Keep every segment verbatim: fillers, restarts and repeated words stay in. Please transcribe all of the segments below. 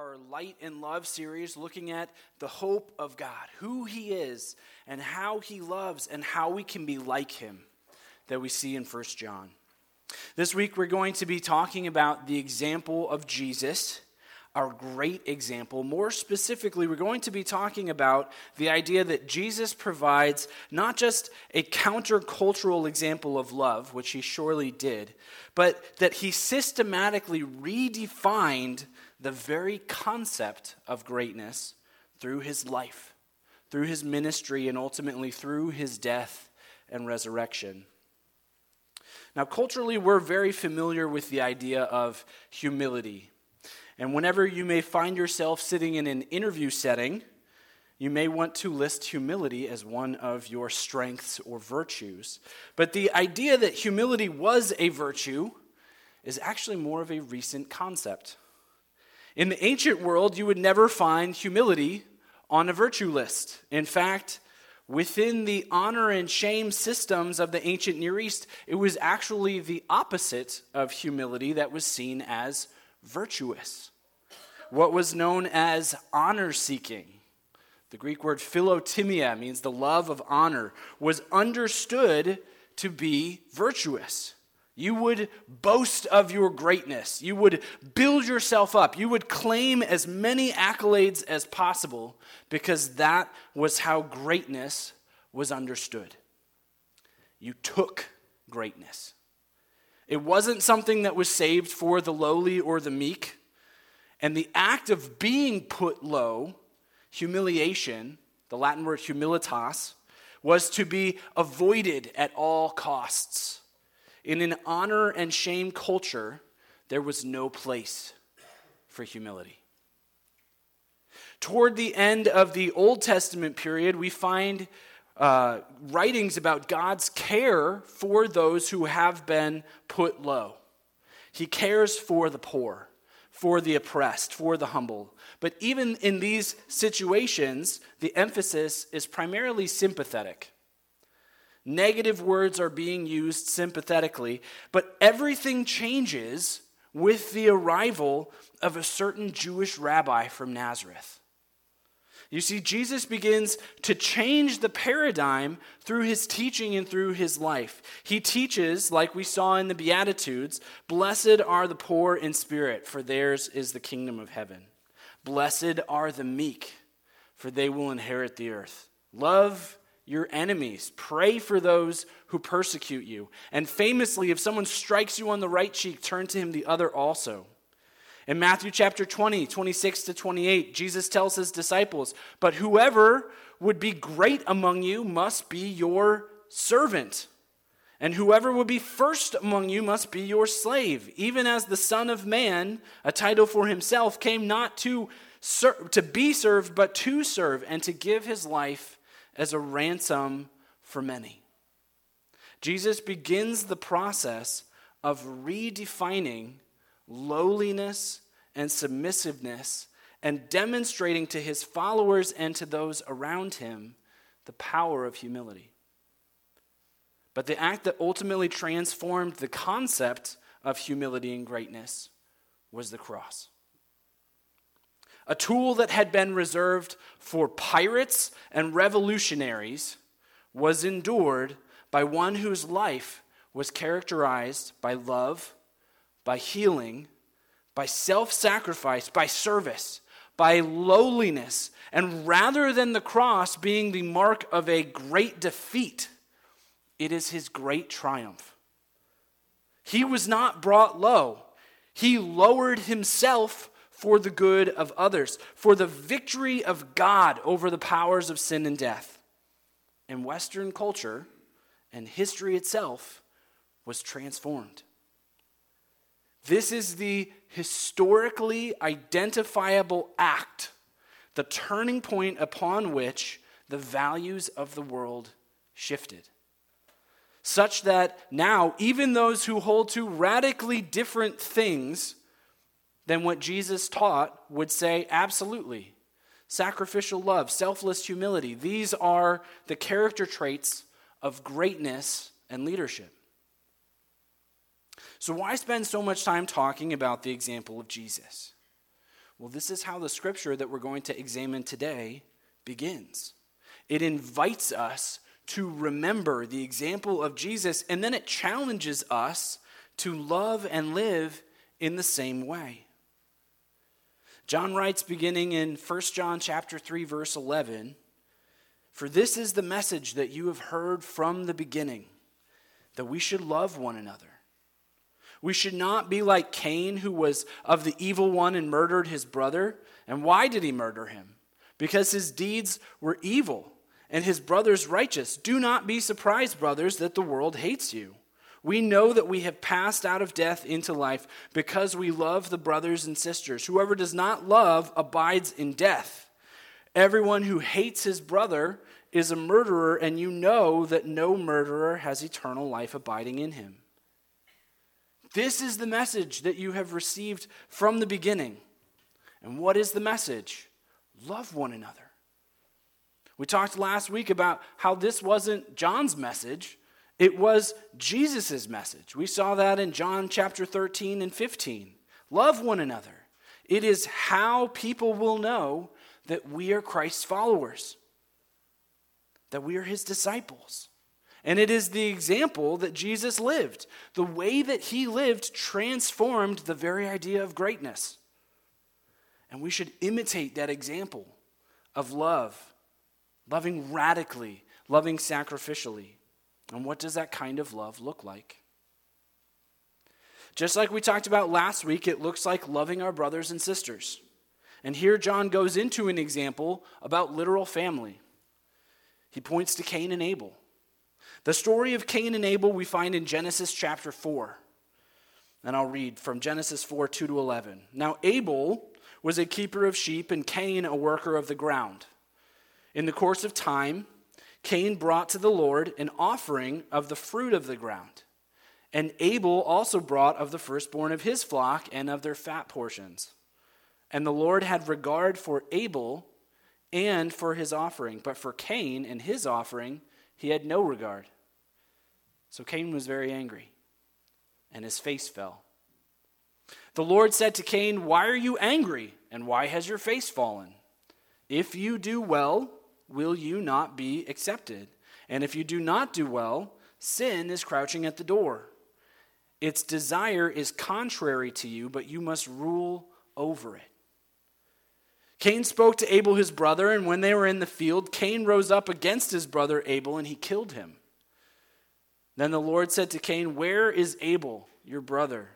our Light and Love series, looking at the hope of God, who he is and how he loves and how we can be like him that we see in First John. This week we're going to be talking about the example of Jesus, our great example. More specifically, we're going to be talking about the idea that Jesus provides not just a countercultural example of love, which he surely did, but that he systematically redefined the very concept of greatness through his life, through his ministry, and ultimately through his death and resurrection. Now, culturally, we're very familiar with the idea of humility. And whenever you may find yourself sitting in an interview setting, you may want to list humility as one of your strengths or virtues. But the idea that humility was a virtue is actually more of a recent concept. In the ancient world, you would never find humility on a virtue list. In fact, within the honor and shame systems of the ancient Near East, it was actually the opposite of humility that was seen as virtuous. What was known as honor-seeking, the Greek word philotimia means the love of honor, was understood to be virtuous. You would boast of your greatness. You would build yourself up. You would claim as many accolades as possible because that was how greatness was understood. You took greatness. It wasn't something that was saved for the lowly or the meek. And the act of being put low, humiliation, the Latin word humilitas, was to be avoided at all costs. In an honor and shame culture, there was no place for humility. Toward the end of the Old Testament period, we find uh, writings about God's care for those who have been put low. He cares for the poor, for the oppressed, for the humble. But even in these situations, the emphasis is primarily sympathetic. Negative words are being used sympathetically, but everything changes with the arrival of a certain Jewish rabbi from Nazareth. You see, Jesus begins to change the paradigm through his teaching and through his life. He teaches, like we saw in the Beatitudes, "Blessed are the poor in spirit, for theirs is the kingdom of heaven. Blessed are the meek, for they will inherit the earth. Love your enemies. Pray for those who persecute you. And famously, if someone strikes you on the right cheek, turn to him the other also." In Matthew chapter twenty, twenty-six to twenty-eight, Jesus tells his disciples, "But whoever would be great among you must be your servant. And whoever would be first among you must be your slave, even as the Son of Man, a title for himself, came not to ser- to be served, but to serve, and to give his life as a ransom for many." Jesus begins the process of redefining lowliness and submissiveness and demonstrating to his followers and to those around him the power of humility. But the act that ultimately transformed the concept of humility and greatness was the cross. A tool that had been reserved for pirates and revolutionaries was endured by one whose life was characterized by love, by healing, by self-sacrifice, by service, by lowliness. And rather than the cross being the mark of a great defeat, it is his great triumph. He was not brought low. He lowered himself for the good of others, for the victory of God over the powers of sin and death. And Western culture and history itself was transformed. This is the historically identifiable act, the turning point upon which the values of the world shifted. Such that now, even those who hold to radically different things than what Jesus taught would say, absolutely, sacrificial love, selfless humility, these are the character traits of greatness and leadership. So why spend so much time talking about the example of Jesus? Well, this is how the scripture that we're going to examine today begins. It invites us to remember the example of Jesus, and then it challenges us to love and live in the same way. John writes, beginning in First John chapter three, verse eleven, "For this is the message that you have heard from the beginning, that we should love one another. We should not be like Cain, who was of the evil one and murdered his brother. And why did he murder him? Because his deeds were evil and his brother's righteous. Do not be surprised, brothers, that the world hates you. We know that we have passed out of death into life because we love the brothers and sisters. Whoever does not love abides in death. Everyone who hates his brother is a murderer, and you know that no murderer has eternal life abiding in him. This is the message that you have received from the beginning." And what is the message? Love one another. We talked last week about how this wasn't John's message. It was Jesus' message. We saw that in John chapter thirteen and fifteen. Love one another. It is how people will know that we are Christ's followers, that we are his disciples. And it is the example that Jesus lived. The way that he lived transformed the very idea of greatness. And we should imitate that example of love, loving radically, loving sacrificially. And what does that kind of love look like? Just like we talked about last week, it looks like loving our brothers and sisters. And here John goes into an example about literal family. He points to Cain and Abel. The story of Cain and Abel we find in Genesis chapter four. And I'll read from Genesis four, two to eleven. "Now Abel was a keeper of sheep and Cain a worker of the ground. In the course of time, Cain brought to the Lord an offering of the fruit of the ground. And Abel also brought of the firstborn of his flock and of their fat portions. And the Lord had regard for Abel and for his offering, but for Cain and his offering he had no regard. So Cain was very angry, and his face fell. The Lord said to Cain, 'Why are you angry, and why has your face fallen? If you do well, will you not be accepted? And if you do not do well, sin is crouching at the door. Its desire is contrary to you, but you must rule over it.' Cain spoke to Abel his brother, and when they were in the field, Cain rose up against his brother Abel, and he killed him. Then the Lord said to Cain, 'Where is Abel, your brother?'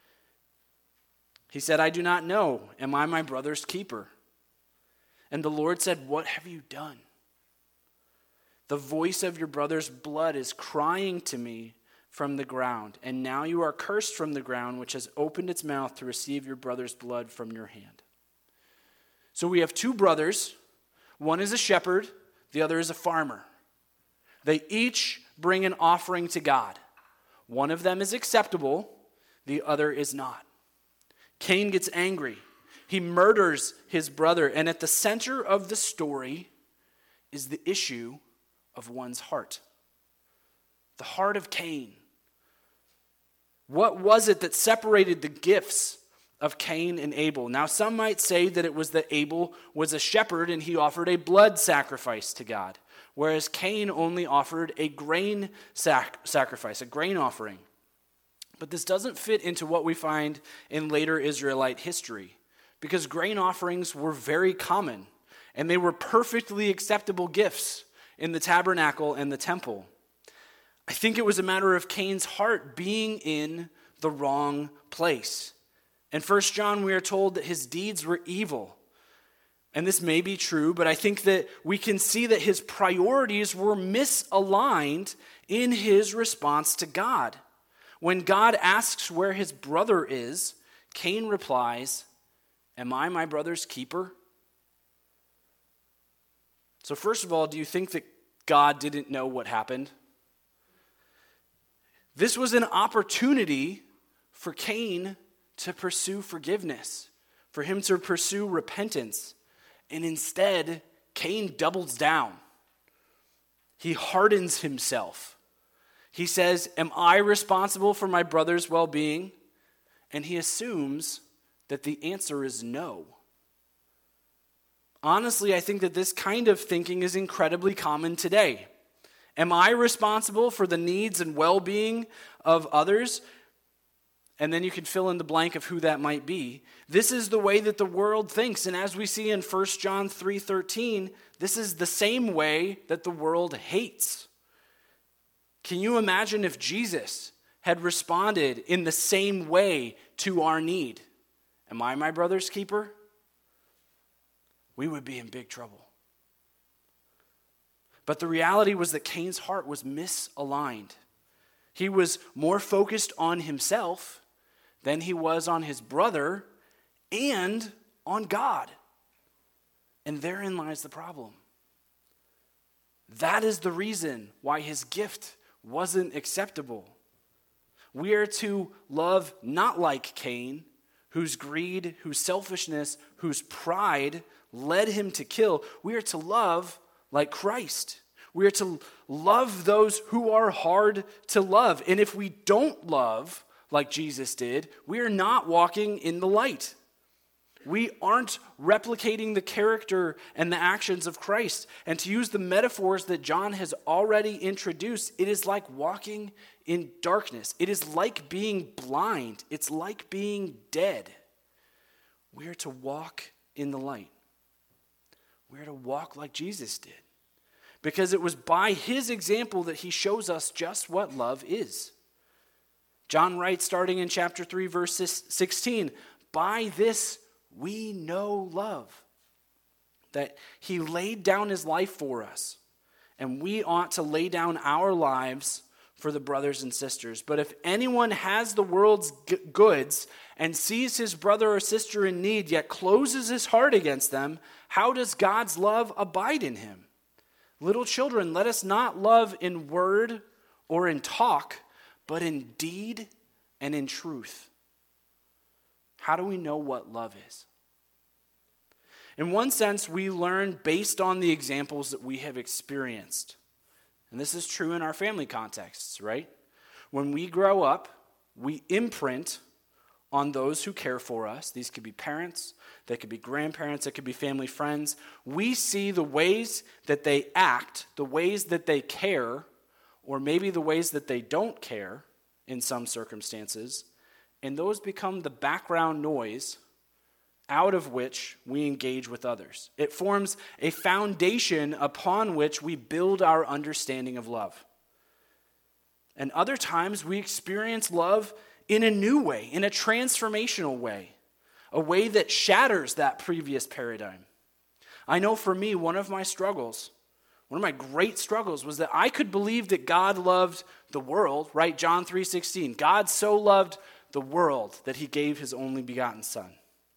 He said, 'I do not know. Am I my brother's keeper?' And the Lord said, 'What have you done? The voice of your brother's blood is crying to me from the ground, and now you are cursed from the ground, which has opened its mouth to receive your brother's blood from your hand.'" So we have two brothers. One is a shepherd, the other is a farmer. They each bring an offering to God. One of them is acceptable, the other is not. Cain gets angry. He murders his brother, and at the center of the story is the issue of one's heart. The heart of Cain. What was it that separated the gifts of Cain and Abel? Now, some might say that it was that Abel was a shepherd and he offered a blood sacrifice to God, whereas Cain only offered a grain sac- sacrifice, a grain offering. But this doesn't fit into what we find in later Israelite history, because grain offerings were very common, and they were perfectly acceptable gifts in the tabernacle and the temple. I think it was a matter of Cain's heart being in the wrong place. In First John, we are told that his deeds were evil. And this may be true, but I think that we can see that his priorities were misaligned in his response to God. When God asks where his brother is, Cain replies, "Am I my brother's keeper?" So first of all, do you think that God didn't know what happened? This was an opportunity for Cain to pursue forgiveness, for him to pursue repentance. And instead, Cain doubles down. He hardens himself. He says, "Am I responsible for my brother's well-being?" And he assumes that the answer is no. Honestly, I think that this kind of thinking is incredibly common today. Am I responsible for the needs and well-being of others? And then you can fill in the blank of who that might be. This is the way that the world thinks. And as we see in First John three thirteen, this is the same way that the world hates. Can you imagine if Jesus had responded in the same way to our need? Am I my brother's keeper? We would be in big trouble. But the reality was that Cain's heart was misaligned. He was more focused on himself than he was on his brother and on God. And therein lies the problem. That is the reason why his gift wasn't acceptable. We are to love not like Cain, whose greed, whose selfishness, whose pride led him to kill. We are to love like Christ. We are to love those who are hard to love. And if we don't love like Jesus did, we are not walking in the light. We aren't replicating the character and the actions of Christ. And to use the metaphors that John has already introduced, it is like walking in darkness. It is like being blind. It's like being dead. We are to walk in the light. We are to walk like Jesus did. Because it was by his example that he shows us just what love is. John writes, starting in chapter three, verse sixteen, by this we know love, that he laid down his life for us, and we ought to lay down our lives for the brothers and sisters. But if anyone has the world's g- goods and sees his brother or sister in need, yet closes his heart against them, how does God's love abide in him? Little children, let us not love in word or in talk, but in deed and in truth. How do we know what love is? In one sense, we learn based on the examples that we have experienced. And this is true in our family contexts, right? When we grow up, we imprint on those who care for us. These could be parents, they could be grandparents, it could be family friends. We see the ways that they act, the ways that they care, or maybe the ways that they don't care in some circumstances, and those become the background noise out of which we engage with others. It forms a foundation upon which we build our understanding of love. And other times we experience love in a new way, in a transformational way, a way that shatters that previous paradigm. I know for me, one of my struggles, one of my great struggles was that I could believe that God loved the world, right? John three sixteen, God so loved the world that he gave his only begotten son.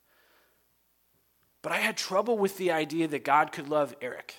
But I had trouble with the idea that God could love Eric.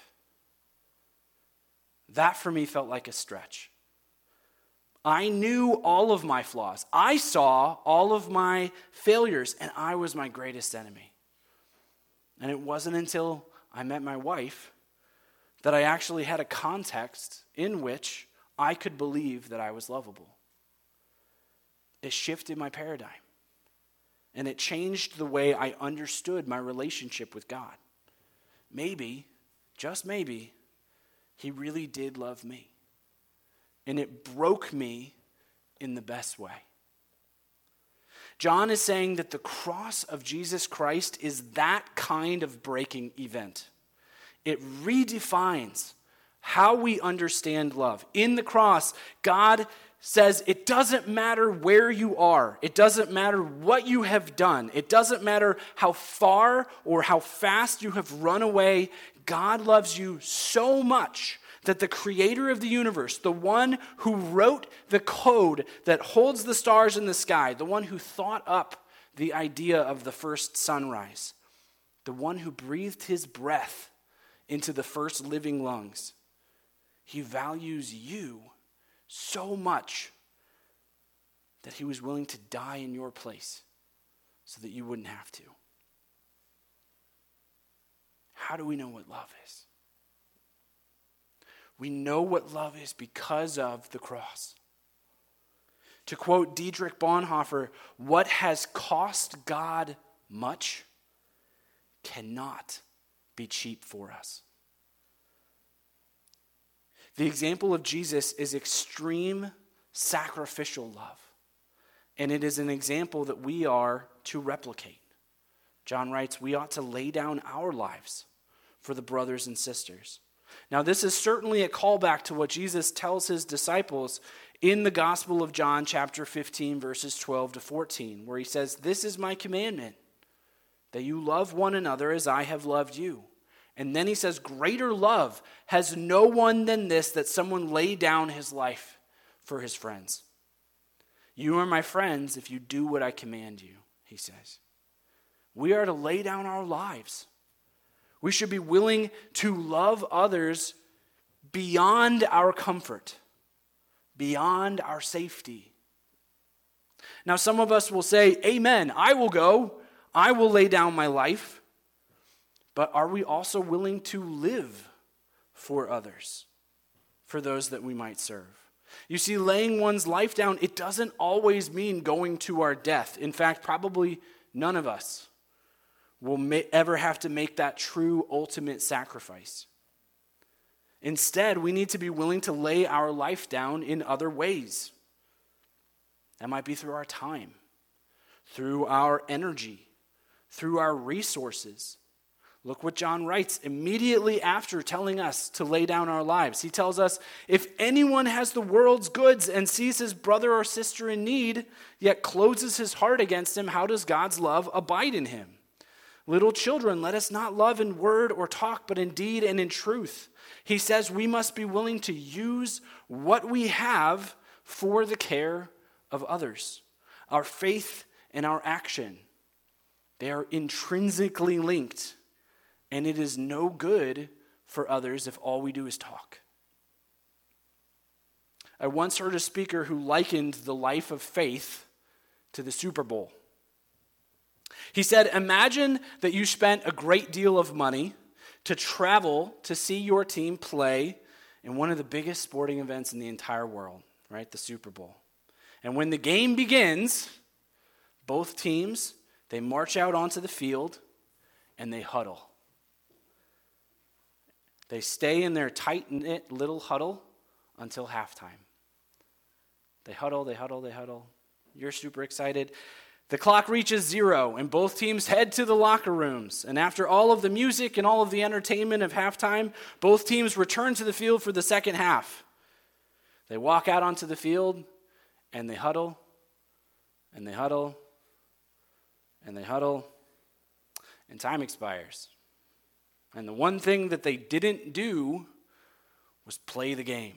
That for me felt like a stretch. I knew all of my flaws. I saw all of my failures, and I was my greatest enemy. And it wasn't until I met my wife that I actually had a context in which I could believe that I was lovable. It shifted my paradigm. And it changed the way I understood my relationship with God. Maybe, just maybe, he really did love me. And it broke me in the best way. John is saying that the cross of Jesus Christ is that kind of breaking event. It redefines how we understand love. In the cross, God says it doesn't matter where you are. It doesn't matter what you have done. It doesn't matter how far or how fast you have run away. God loves you so much that the creator of the universe, the one who wrote the code that holds the stars in the sky, the one who thought up the idea of the first sunrise, the one who breathed his breath into the first living lungs, he values you so much that he was willing to die in your place so that you wouldn't have to. How do we know what love is? We know what love is because of the cross. To quote Dietrich Bonhoeffer, what has cost God much cannot be cheap for us. The example of Jesus is extreme sacrificial love, and it is an example that we are to replicate. John writes, we ought to lay down our lives for the brothers and sisters. Now, this is certainly a callback to what Jesus tells his disciples in the Gospel of John, chapter fifteen, verses twelve to fourteen, where he says, this is my commandment, that you love one another as I have loved you. And then he says, greater love has no one than this, that someone lay down his life for his friends. You are my friends if you do what I command you, he says. We are to lay down our lives. We should be willing to love others beyond our comfort, beyond our safety. Now, some of us will say, amen, I will go. I will lay down my life. But are we also willing to live for others, for those that we might serve? You see, laying one's life down, it doesn't always mean going to our death. In fact, probably none of us will ma- ever have to make that true ultimate sacrifice. Instead, we need to be willing to lay our life down in other ways. That might be through our time, through our energy, through our resources. Look what John writes immediately after telling us to lay down our lives. He tells us, if anyone has the world's goods and sees his brother or sister in need, yet closes his heart against him, how does God's love abide in him? Little children, let us not love in word or talk, but in deed and in truth. He says we must be willing to use what we have for the care of others. Our faith and our action, they are intrinsically linked. And it is no good for others if all we do is talk. I once heard a speaker who likened the life of faith to the Super Bowl. He said, imagine that you spent a great deal of money to travel to see your team play in one of the biggest sporting events in the entire world, right? The Super Bowl. And when the game begins, both teams, they march out onto the field and they huddle. They stay in their tight-knit little huddle until halftime. They huddle, they huddle, they huddle. You're super excited. The clock reaches zero, and both teams head to the locker rooms. And after all of the music and all of the entertainment of halftime, both teams return to the field for the second half. They walk out onto the field, and they huddle, and they huddle, and they huddle, and time expires. And the one thing that they didn't do was play the game.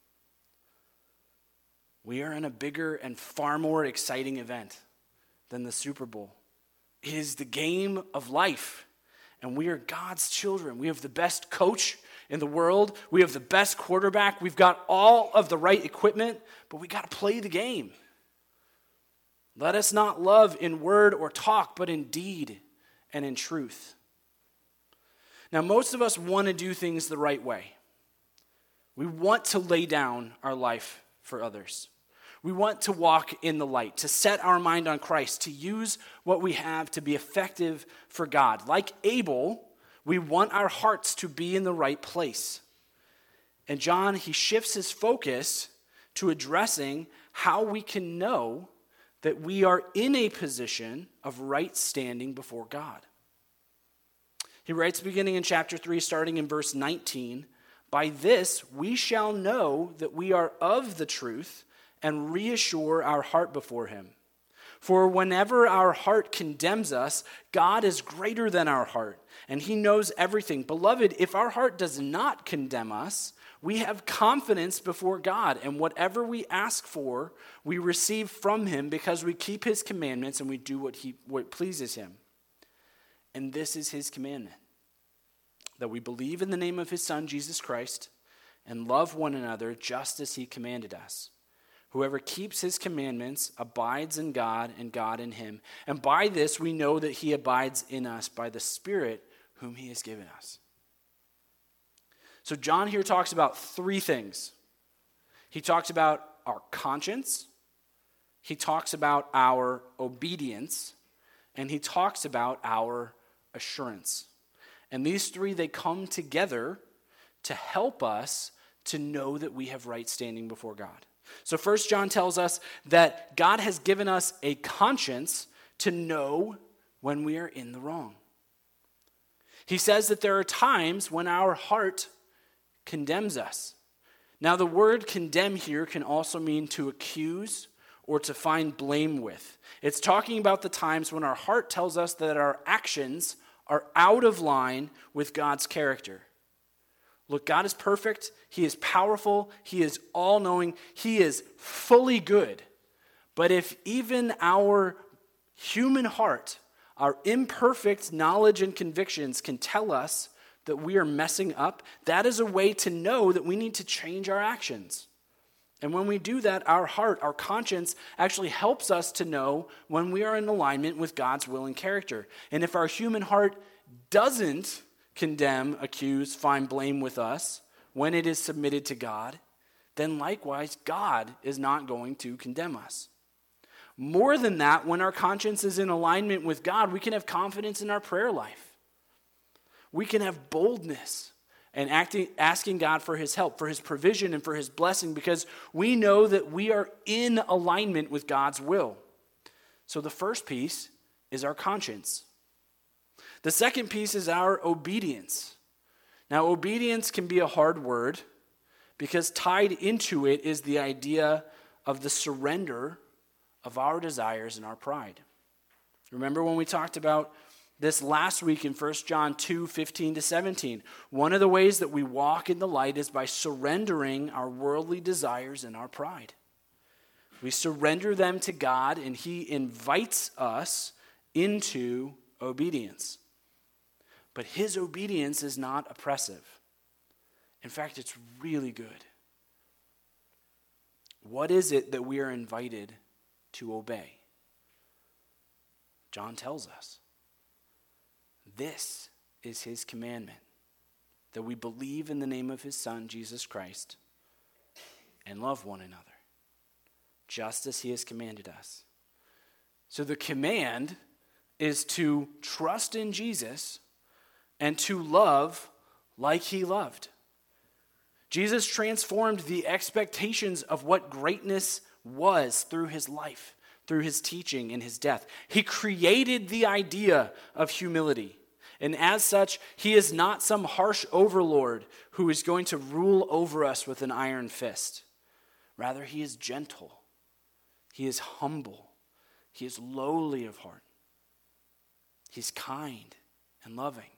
We are in a bigger and far more exciting event than the Super Bowl. It is the game of life, and we are God's children. We have the best coach in the world. We have the best quarterback. We've got all of the right equipment, but we got to play the game. Let us not love in word or talk, but in deed and in truth. Now, most of us want to do things the right way. We want to lay down our life for others. We want to walk in the light, to set our mind on Christ, to use what we have to be effective for God. Like Abel, we want our hearts to be in the right place. And John, he shifts his focus to addressing how we can know that we are in a position of right standing before God. He writes beginning in chapter three, starting in verse nineteen, by this we shall know that we are of the truth and reassure our heart before him. For whenever our heart condemns us, God is greater than our heart, and he knows everything. Beloved, if our heart does not condemn us, we have confidence before God, and whatever we ask for, we receive from him because we keep his commandments and we do what he what pleases him. And this is his commandment, that we believe in the name of his Son, Jesus Christ, and love one another just as he commanded us. Whoever keeps his commandments abides in God and God in him. And by this we know that he abides in us by the Spirit whom he has given us. So John here talks about three things. He talks about our conscience, he talks about our obedience, and he talks about our assurance. And these three, they come together to help us to know that we have right standing before God. So First John tells us that God has given us a conscience to know when we are in the wrong. He says that there are times when our heart condemns us. Now, the word condemn here can also mean to accuse or to find blame with. It's talking about the times when our heart tells us that our actions are out of line with God's character. Look, God is perfect. He is powerful. He is all-knowing. He is fully good. But if even our human heart, our imperfect knowledge and convictions can tell us that we are messing up, that is a way to know that we need to change our actions. And when we do that, our heart, our conscience, actually helps us to know when we are in alignment with God's will and character. And if our human heart doesn't condemn, accuse, find blame with us when it is submitted to God, then likewise, God is not going to condemn us. More than that, when our conscience is in alignment with God, we can have confidence in our prayer life. We can have boldness and acting, asking God for his help, for his provision, and for his blessing, because we know that we are in alignment with God's will. So the first piece is our conscience. The second piece is our obedience. Now, obedience can be a hard word because tied into it is the idea of the surrender of our desires and our pride. Remember when we talked about this last week in First John two, fifteen to seventeen. One of the ways that we walk in the light is by surrendering our worldly desires and our pride. We surrender them to God, and he invites us into obedience. But his obedience is not oppressive. In fact, it's really good. What is it that we are invited to obey? John tells us. This is his commandment, that we believe in the name of his Son, Jesus Christ, and love one another, just as he has commanded us. So the command is to trust in Jesus and to love like he loved. Jesus transformed the expectations of what greatness was through his life, through his teaching and his death. He created the idea of humility. And as such, he is not some harsh overlord who is going to rule over us with an iron fist. Rather, he is gentle. He is humble. He is lowly of heart. He's kind and loving.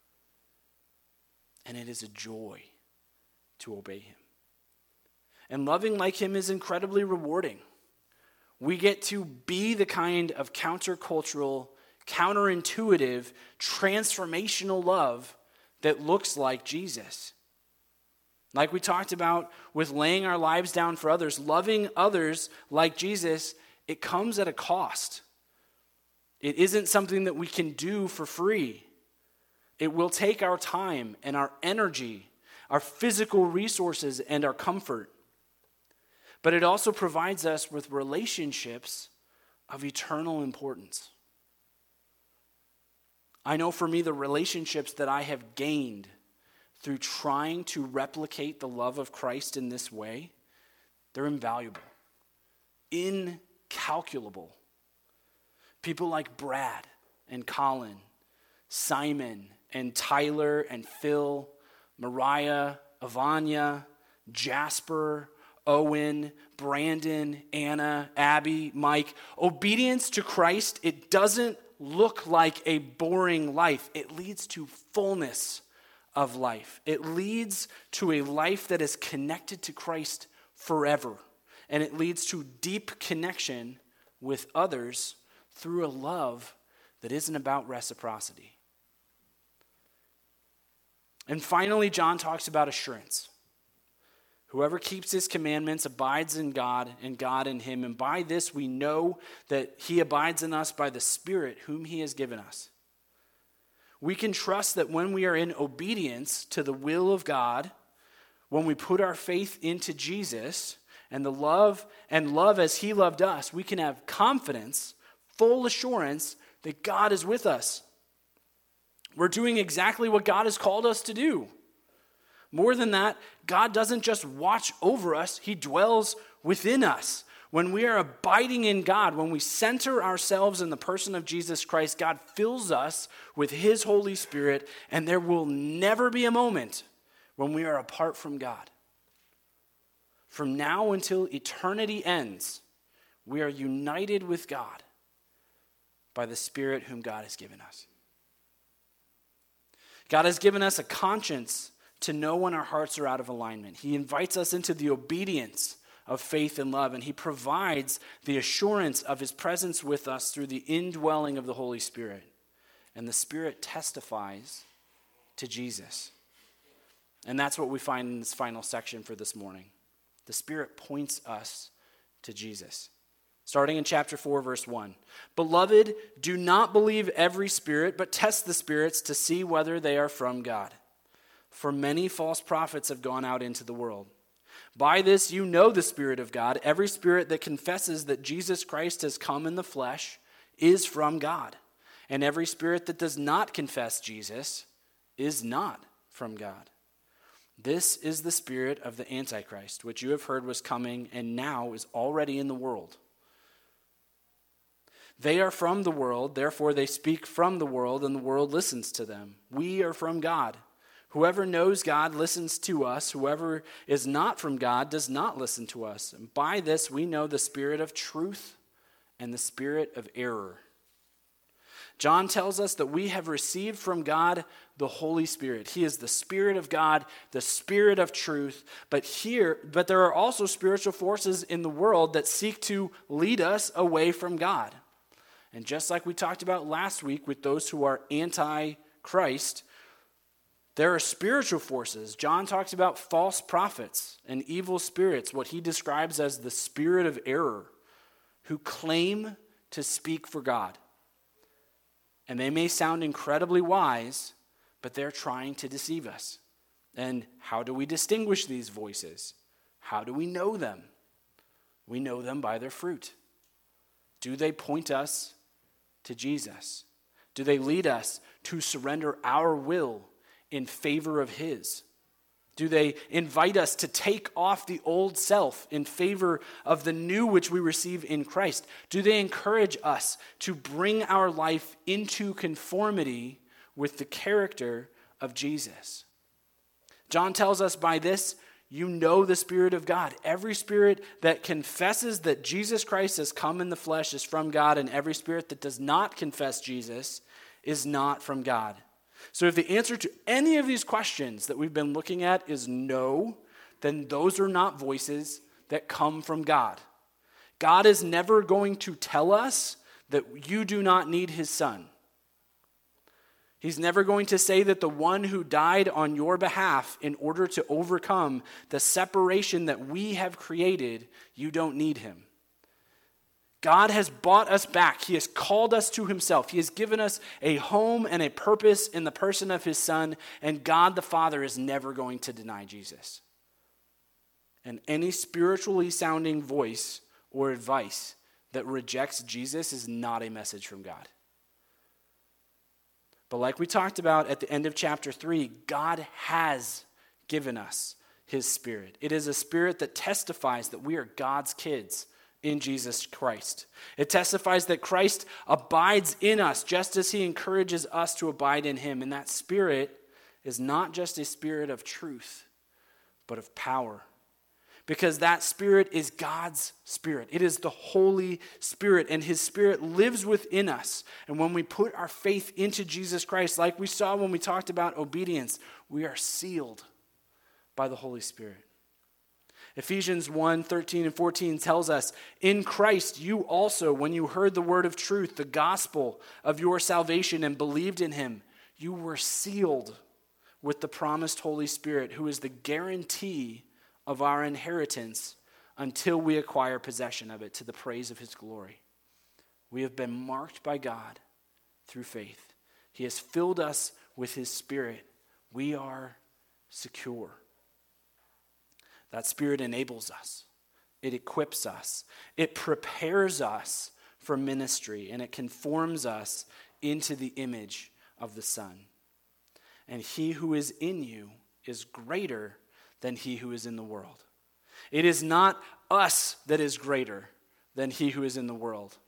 And it is a joy to obey him. And loving like him is incredibly rewarding. We get to be the kind of countercultural, counterintuitive, transformational love that looks like Jesus. Like we talked about with laying our lives down for others, loving others like Jesus, it comes at a cost. It isn't something that we can do for free. It will take our time and our energy, our physical resources and our comfort. But it also provides us with relationships of eternal importance. I know for me, the relationships that I have gained through trying to replicate the love of Christ in this way, they're invaluable, incalculable. People like Brad and Colin, Simon and Tyler and Phil, Mariah, Avanya, Jasper, Owen, Brandon, Anna, Abby, Mike. Obedience to Christ, it doesn't look like a boring life. It leads to fullness of life. It leads to a life that is connected to Christ forever. And it leads to deep connection with others through a love that isn't about reciprocity. And finally, John talks about assurance. Whoever keeps his commandments abides in God, and God in him. And by this we know that he abides in us by the Spirit whom he has given us. We can trust that when we are in obedience to the will of God, when we put our faith into Jesus and the love and love as he loved us, we can have confidence, full assurance that God is with us. We're doing exactly what God has called us to do. More than that, God doesn't just watch over us, he dwells within us. When we are abiding in God, when we center ourselves in the person of Jesus Christ, God fills us with his Holy Spirit, and there will never be a moment when we are apart from God. From now until eternity ends, we are united with God by the Spirit whom God has given us. God has given us a conscience to know when our hearts are out of alignment. He invites us into the obedience of faith and love, and he provides the assurance of his presence with us through the indwelling of the Holy Spirit. And the Spirit testifies to Jesus. And that's what we find in this final section for this morning. The Spirit points us to Jesus. Starting in chapter four, verse one. Beloved, do not believe every spirit, but test the spirits to see whether they are from God. For many false prophets have gone out into the world. By this you know the Spirit of God. Every spirit that confesses that Jesus Christ has come in the flesh is from God. And every spirit that does not confess Jesus is not from God. This is the spirit of the Antichrist, which you have heard was coming and now is already in the world. They are from the world, therefore they speak from the world, and the world listens to them. We are from God. Whoever knows God listens to us. Whoever is not from God does not listen to us. And by this we know the spirit of truth and the spirit of error. John tells us that we have received from God the Holy Spirit. He is the Spirit of God, the Spirit of truth. But here, but there are also spiritual forces in the world that seek to lead us away from God. And just like we talked about last week with those who are anti-Christ, there are spiritual forces. John talks about false prophets and evil spirits, what he describes as the spirit of error, who claim to speak for God. And they may sound incredibly wise, but they're trying to deceive us. And how do we distinguish these voices? How do we know them? We know them by their fruit. Do they point us to Jesus? Do they lead us to surrender our will in favor of his? Do they invite us to take off the old self in favor of the new which we receive in Christ? Do they encourage us to bring our life into conformity with the character of Jesus? John tells us by this, you know the Spirit of God. Every spirit that confesses that Jesus Christ has come in the flesh is from God, and every spirit that does not confess Jesus is not from God. So if the answer to any of these questions that we've been looking at is no, then those are not voices that come from God. God is never going to tell us that you do not need his Son. He's never going to say that the one who died on your behalf in order to overcome the separation that we have created, you don't need him. God has bought us back. He has called us to himself. He has given us a home and a purpose in the person of his Son, and God the Father is never going to deny Jesus. And any spiritually sounding voice or advice that rejects Jesus is not a message from God. But like we talked about at the end of chapter three, God has given us his Spirit. It is a Spirit that testifies that we are God's kids in Jesus Christ. It testifies that Christ abides in us just as he encourages us to abide in him. And that Spirit is not just a spirit of truth, but of power. Because that Spirit is God's Spirit. It is the Holy Spirit, and his Spirit lives within us. And when we put our faith into Jesus Christ, like we saw when we talked about obedience, we are sealed by the Holy Spirit. Ephesians one, thirteen and fourteen tells us, in Christ you also, when you heard the word of truth, the gospel of your salvation, and believed in him, you were sealed with the promised Holy Spirit, who is the guarantee of our inheritance until we acquire possession of it to the praise of his glory. We have been marked by God through faith. He has filled us with his Spirit. We are secure. That Spirit enables us. It equips us. It prepares us for ministry, and it conforms us into the image of the Son. and he who is in you is greater than he who is in the world. It is not us that is greater than he who is in the world.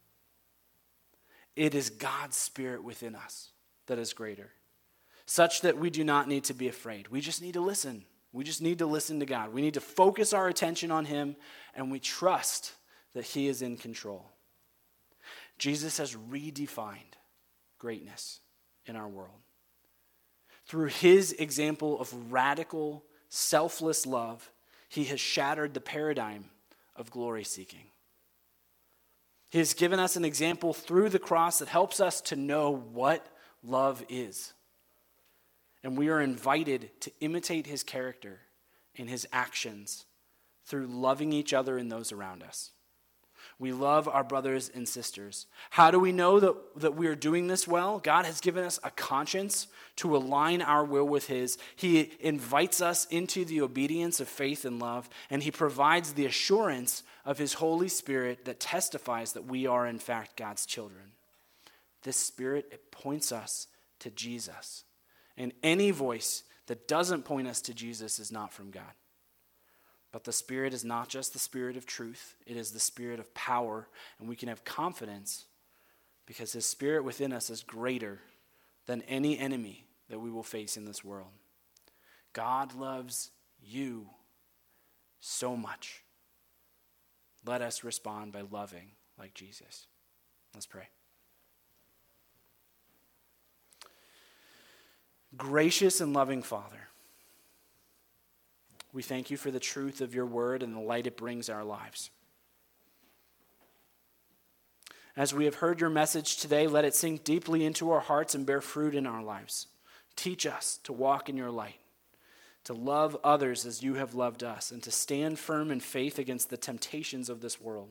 It is God's Spirit within us that is greater, such that we do not need to be afraid. We just need to listen. We just need to listen to God. We need to focus our attention on him, and we trust that he is in control. Jesus has redefined greatness in our world. Through his example of radical, selfless love, he has shattered the paradigm of glory seeking. He has given us an example through the cross that helps us to know what love is. And we are invited to imitate his character and his actions through loving each other and those around us. We love our brothers and sisters. How do we know that, that we are doing this well? God has given us a conscience to align our will with his. He invites us into the obedience of faith and love, and he provides the assurance of his Holy Spirit that testifies that we are in fact God's children. This Spirit, it points us to Jesus. And any voice that doesn't point us to Jesus is not from God. But the Spirit is not just the Spirit of truth. It is the Spirit of power. And we can have confidence because his Spirit within us is greater than any enemy that we will face in this world. God loves you so much. Let us respond by loving like Jesus. Let's pray. Gracious and loving Father, we thank you for the truth of your word and the light it brings our lives. As we have heard your message today, let it sink deeply into our hearts and bear fruit in our lives. Teach us to walk in your light, to love others as you have loved us, and to stand firm in faith against the temptations of this world.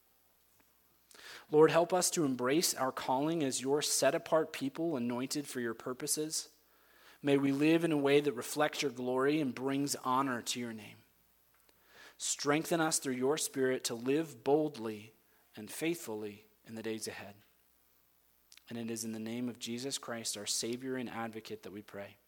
Lord, help us to embrace our calling as your set-apart people anointed for your purposes. May we live in a way that reflects your glory and brings honor to your name. Strengthen us through your Spirit to live boldly and faithfully in the days ahead. And it is in the name of Jesus Christ, our Savior and Advocate, that we pray.